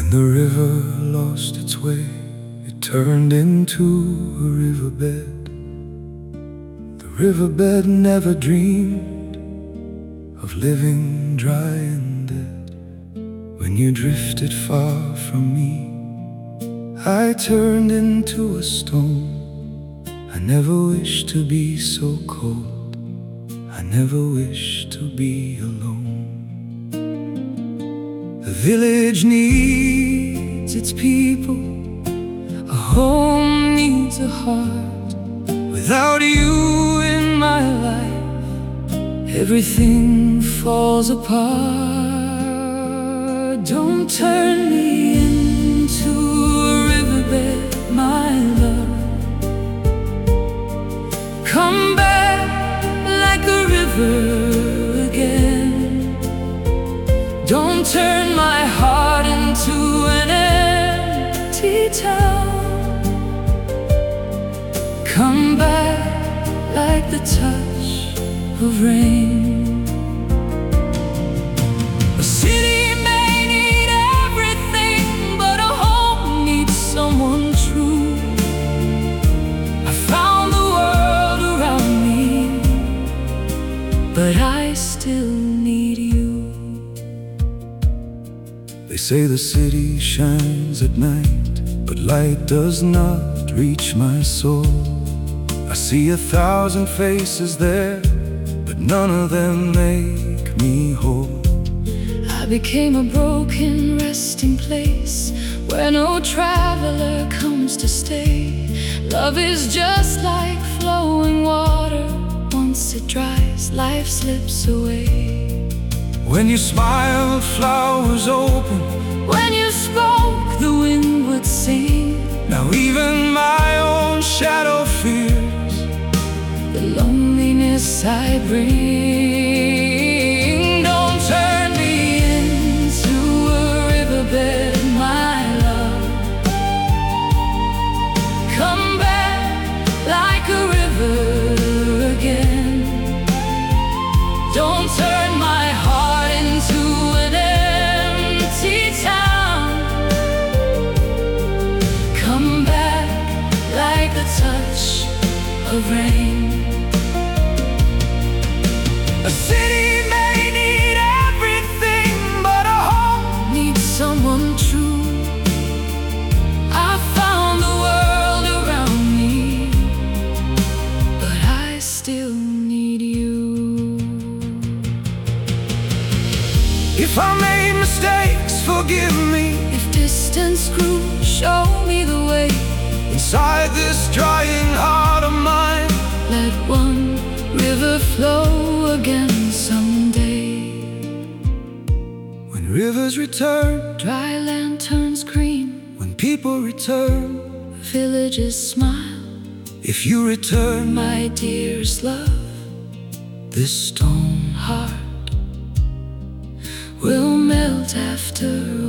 When the river lost its way, it turned into a riverbed. The riverbed never dreamed of living dry and dead. When you drifted far from me, I turned into a stone. I never wished to be so cold. I never wished to be alone. The village needs its people. A home needs a heart. Without you in my life, everything falls apart. Don't turn me into a riverbed, my love. Come back like a river again. Don't turn my heart into an empty town. Come back like the touch of rain. A city may need everything, but a home needs someone true. I found the world around me, but I still need you. They say the city shines at night, but light does not reach my soul. I see 1,000 faces there, but none of them make me whole. I became a broken resting place where no traveler comes to stay. Love is just like flowing water. Once it dries, life slips away. When you smiled, flowers open. When you spoke, the wind would sing. Now even my own shadow fears the loneliness I bring. Don't turn me into a riverbed, my love. Come back like a river again. Don't turn my heart into an empty town. Come back like the touch of rain. A city may need everything, but a home needs someone true. I found the world around me, but I still need you. If I made mistakes, forgive me. If distance grew, show me the way. Inside this drying heart of mine, let one river flow again someday. When rivers return, dry land turns green. When people return, villages smile. If you return, my dearest love, this stone heart will melt after a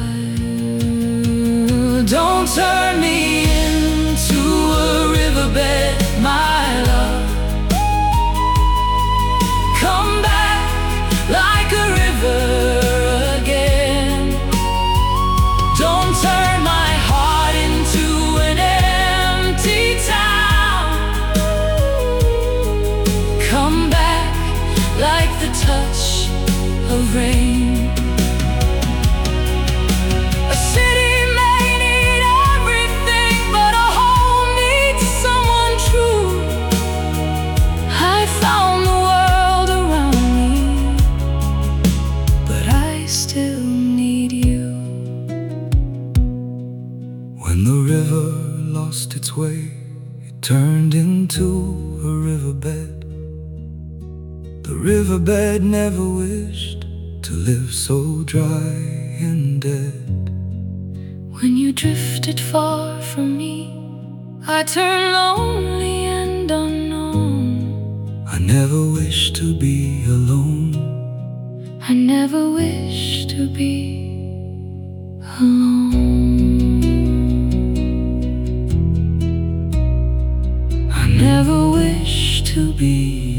while. Don't turn me into a riverbed, my love. Come back like a river again. Don't turn my heart into an empty town. Come back like the touch of rain. A city may need everything, but a home needs someone true. I found the world around me, but I still need you. When the river lost its way, it turned into a riverbed. The riverbed never wished to live so dry and dead. When you drifted far from me, I turned lonely and unknown. I never wished to be alone. I never wished to be alone. I never wished to be